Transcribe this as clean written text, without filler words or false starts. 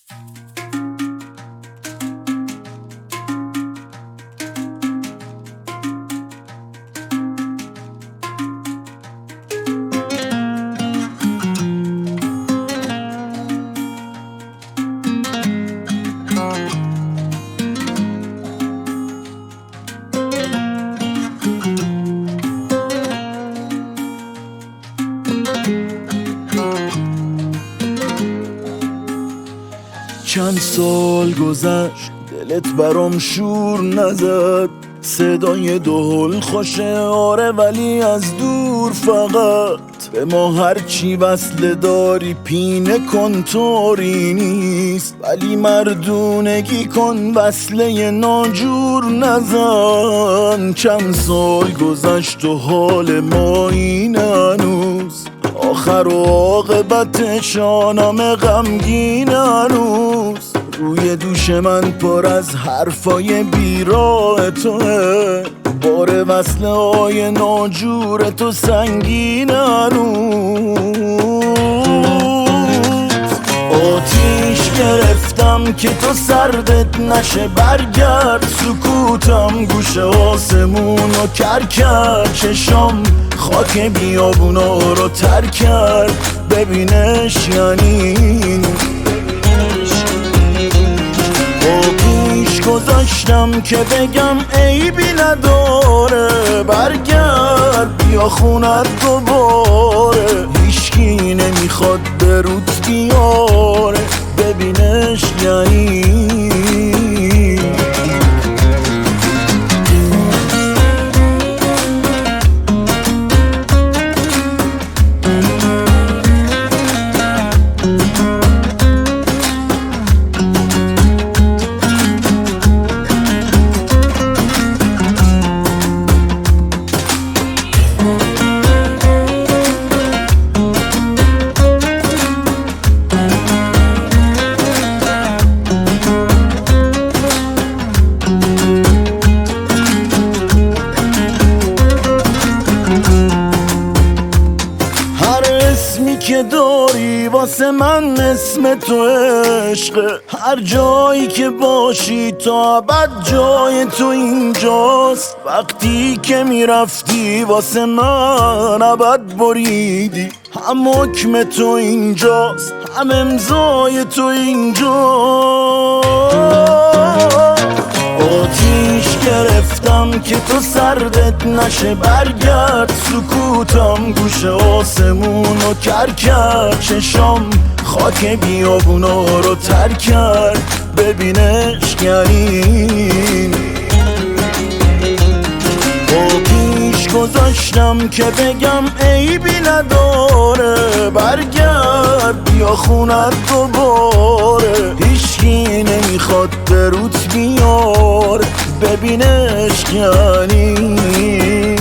چند سال گذشت دلت برام شور نزد، صدای دهل خوشه آره ولی از دور فقط به ما هرچی وصله داری پینه کن طوری نیست، ولی مردونگی کن وصله ناجور نزن. چند سال گذشت و حال ما این هنوز، آخر و عاقبت شانم غمگین هنوز. روی دوش من پر از حرفای بیراه توه، بار وصله های ناجور تو سنگین هنوز. آتیش گرفتم که تو سردت نشه، برگرد سکوتم گوش آسمون رو کر کرد، چشام خاک بیابونا رو تر کرد، ببینش یعنی پیش گذاشتم که بگم عیبی نداره، برگرد بیا خونت دوباره، هیچکی نمیخواد برود بیاره، ببینش یعنی که داری واسه من اسم تو عشقه، هر جایی که باشی تا ابد جای تو اینجاست، وقتی که میرفتی واسه من ابد بریدی، هم حکم تو اینجاست هم امضای تو اینجاست. آتیش گرفتم که تو سردت نشه، برگرد سکوتم گوش آسمون رو کر کرد، چشام خاک بیابونا رو تر کرد، ببینش یعنی پیش گذاشتم که بگم عیبی نداره، برگرد بیا خونت دوباره، هیچکی نمیخواد برود بیاره، ببینش یعنی